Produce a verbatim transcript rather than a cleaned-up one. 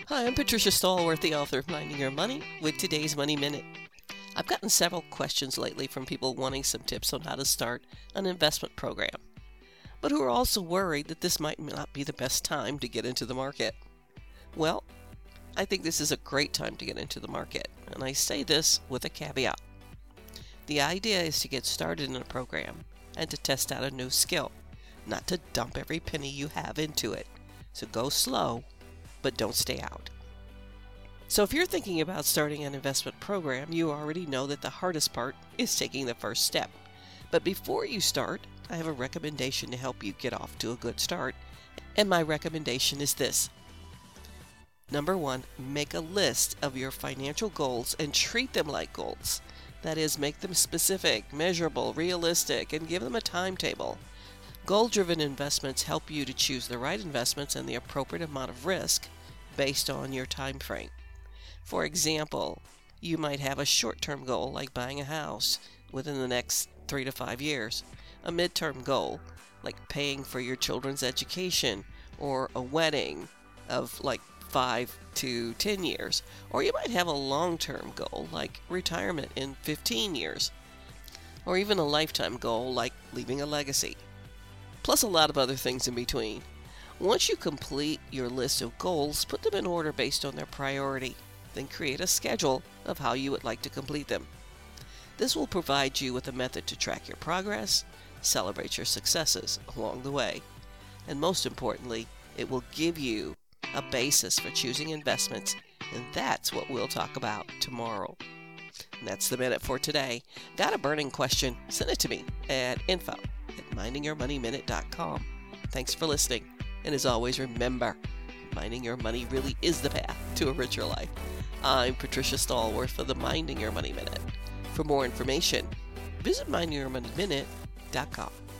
Hi, I'm Patricia Stallworth, the author of Minding Your Money, with today's Money Minute. I've gotten several questions lately from people wanting some tips on how to start an investment program, but who are also worried that this might not be the best time to get into the market. Well, I think this is a great time to get into the market, and I say this with a caveat. The idea is to get started in a program and to test out a new skill, not to dump every penny you have into it. So go slow, but don't stay out. So if you're thinking about starting an investment program, you already know that the hardest part is taking the first step. But before you start, I have a recommendation to help you get off to a good start. And my recommendation is this. Number one, make a list of your financial goals and treat them like goals. That is, make them specific, measurable, realistic, and give them a timetable. Goal-driven investments help you to choose the right investments and the appropriate amount of risk based on your time frame. For example, you might have a short-term goal like buying a house within the next three to five years, a mid-term goal like paying for your children's education, or a wedding of like five to ten years, or you might have a long-term goal like retirement in fifteen years, or even a lifetime goal like leaving a legacy. Plus a lot of other things in between. Once you complete your list of goals, put them in order based on their priority. Then create a schedule of how you would like to complete them. This will provide you with a method to track your progress, celebrate your successes along the way, and most importantly, it will give you a basis for choosing investments, and that's what we'll talk about tomorrow. And that's the minute for today. Got a burning question? Send it to me at info at minding your money minute dot com. Thanks for listening, and as always, remember, minding your money really is the path to a richer life. I'm Patricia Stallworth for the Minding Your Money Minute. For more information, visit minding your money minute dot com.